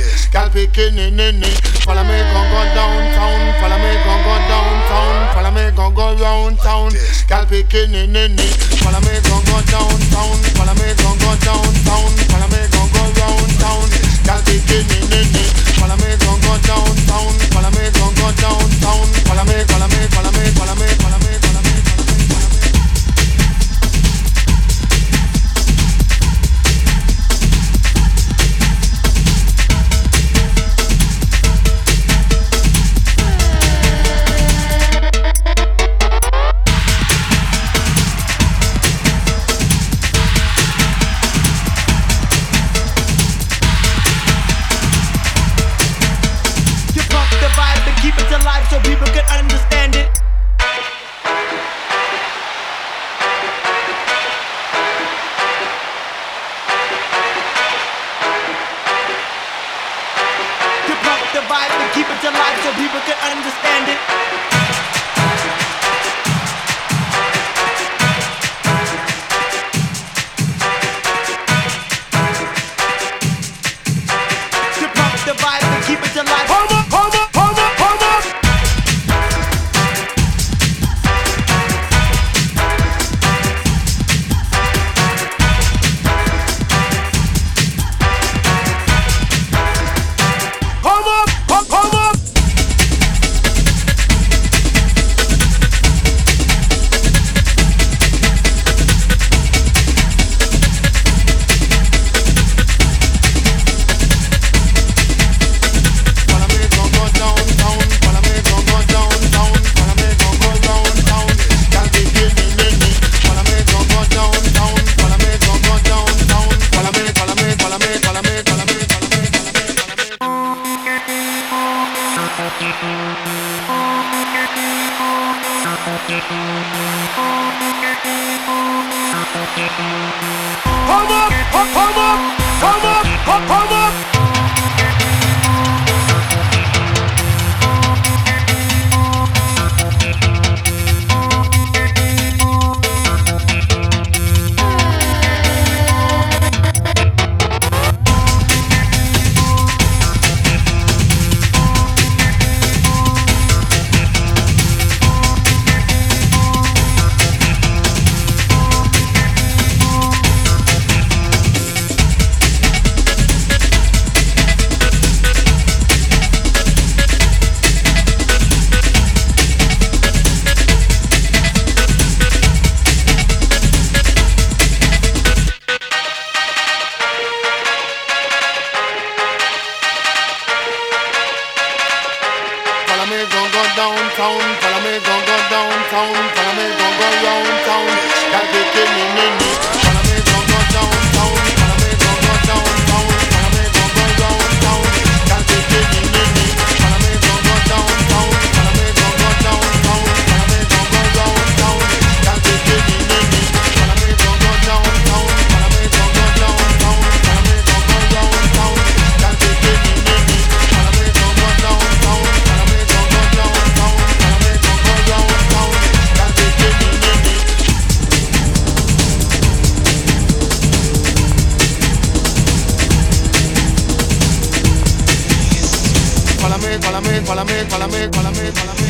Gal bikini nini. Follow me go downtown. Follow me go downtown. Follow me go round town. Gal bikini nini. Follow me go downtown. Follow me go downtown. Follow me go round town. Gal bikini nini. Follow me go downtown. Follow me go downtown. Follow me, follow me, follow me, follow me, follow me, follow me. So people can understand it. To pump the vibe and keep it alive so people can understand it. To pump the vibe and keep it alive. Hold up, hold up, hold up, hold up. Downtown, follow me, go downtown, follow me, go round town. Got the killing in me. Follow me, go downtown, follow me, go downtown, follow me, go round town. Got the killing in me. Follow me, go downtown, follow me, go downtown, follow me, go round town. Got the killing in me. Follow me, go downtown, follow me, go downtown, follow me, go round town. Got the killing in me. Follow me, go downtown, follow me, go downtown. Follow me, follow me, follow me, follow me, follow me.